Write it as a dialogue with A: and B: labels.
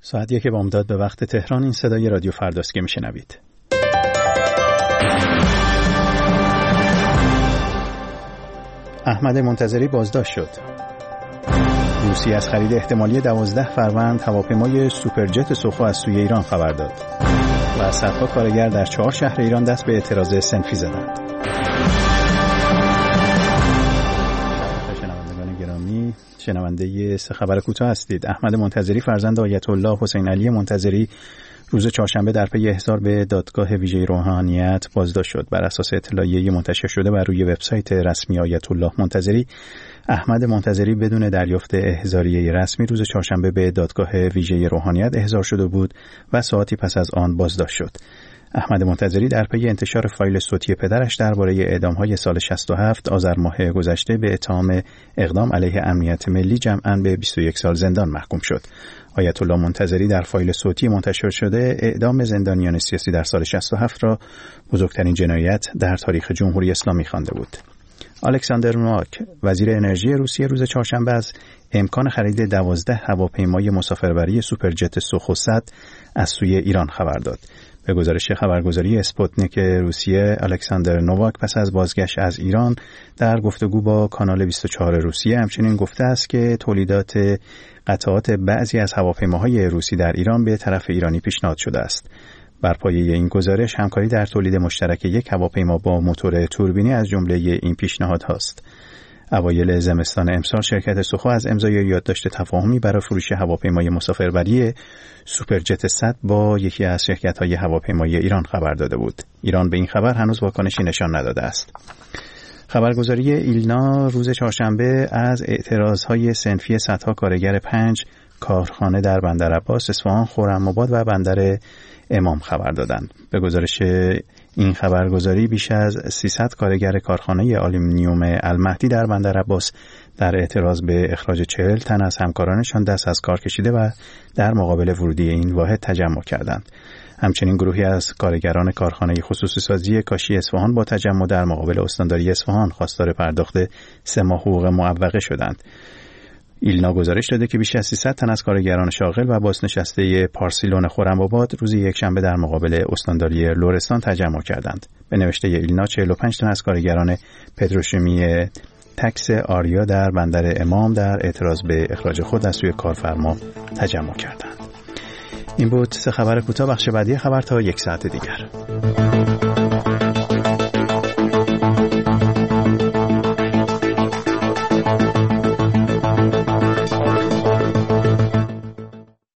A: ساعت 1 بامداد به وقت تهران. این صدای رادیو فرداست که میشنوید. احمد منتظری بازداشت شد. روسیه از خرید احتمالی 12 فروند هواپیمای سوپرجت سخو از سوی ایران خبر داد و صدها کارگر در 4 شهر ایران دست به اعتراض صنفی زدند. شنونده سه خبر کوتاه هستید. احمد منتظری فرزند آیت الله حسین علی منتظری روز چهارشنبه در پی احضار به دادگاه ویژه روحانیت بازداشت شد. بر اساس اطلاعیه منتشر شده بر روی وبسایت رسمی آیت الله منتظری، احمد منتظری بدون دریافت احضاریه رسمی روز چهارشنبه به دادگاه ویژه روحانیت احضار شده بود و ساعتی پس از آن بازداشت شد. احمد منتظری در پی انتشار فایل صوتی پدرش درباره اعدام‌های سال 67 آذر ماه گذشته به اتهام اقدام علیه امنیت ملی جمعاً به 21 سال زندان محکوم شد. آیت الله منتظری در فایل صوتی منتشر شده اعدام زندانیان سیاسی در سال 67 را بزرگترین جنایت در تاریخ جمهوری اسلامی خوانده بود. الکساندر نوواک وزیر انرژی روسیه روز چهارشنبه از امکان خرید 12 هواپیمای مسافربری سوپرجت سخو 100 از سوی ایران خبر داد. به گزارش خبرگزاری اسپوتنیک روسیه، الکساندر نوواک پس از بازگشت از ایران در گفتگو با کانال 24 روسیه همچنین گفته است که تولیدات قطعات بعضی از هواپیماهای روسی در ایران به طرف ایرانی پیشنهاد شده است. بر پایه این گزارش همکاری در تولید مشترک یک هواپیما با موتور توربینی از جمله این پیشنهادهاست. اوایل زمستان امسال شرکت سخو از امضای یادداشت تفاهمی برای فروش هواپیمای مسافربری سوپرجت 100 با یکی از شرکت‌های هواپیمایی ایران خبر داده بود. ایران به این خبر هنوز واکنشی نشان نداده است. خبرگزاری ایلنا روز چهارشنبه از اعتراضهای صنفی صدها کارگر 5 کارخانه در بندر عباس، اصفهان، خرم‌آباد و بندر امام خبر دادند. به گزارش این خبرگزاری بیش از 300 کارگر کارخانه آلومینیوم المهدی در بندر عباس در اعتراض به اخراج 40 تن از همکارانشان دست از کار کشیده و در مقابل ورودی این واحد تجمع کردند. همچنین گروهی از کارگران کارخانه خصوصی سازی کاشی اصفهان با تجمع در مقابل استانداری اصفهان خواستار پرداخت 3 ماه حقوق معوقه شدند. ایلنا گزارش داده که بیش از 300 تن از کارگران شاغل و بازنشسته پارسیلون خرم‌آباد روز یکشنبه در مقابل استانداری لرستان تجمع کردند. به نوشته ایلنا 45 تن از کارگران پتروشیمی تکس آریا در بندر امام در اعتراض به اخراج خود از سوی کارفرما تجمع کردند. این بود سه خبر کوتاه. بخش بعدی خبر تا 1 ساعت دیگر.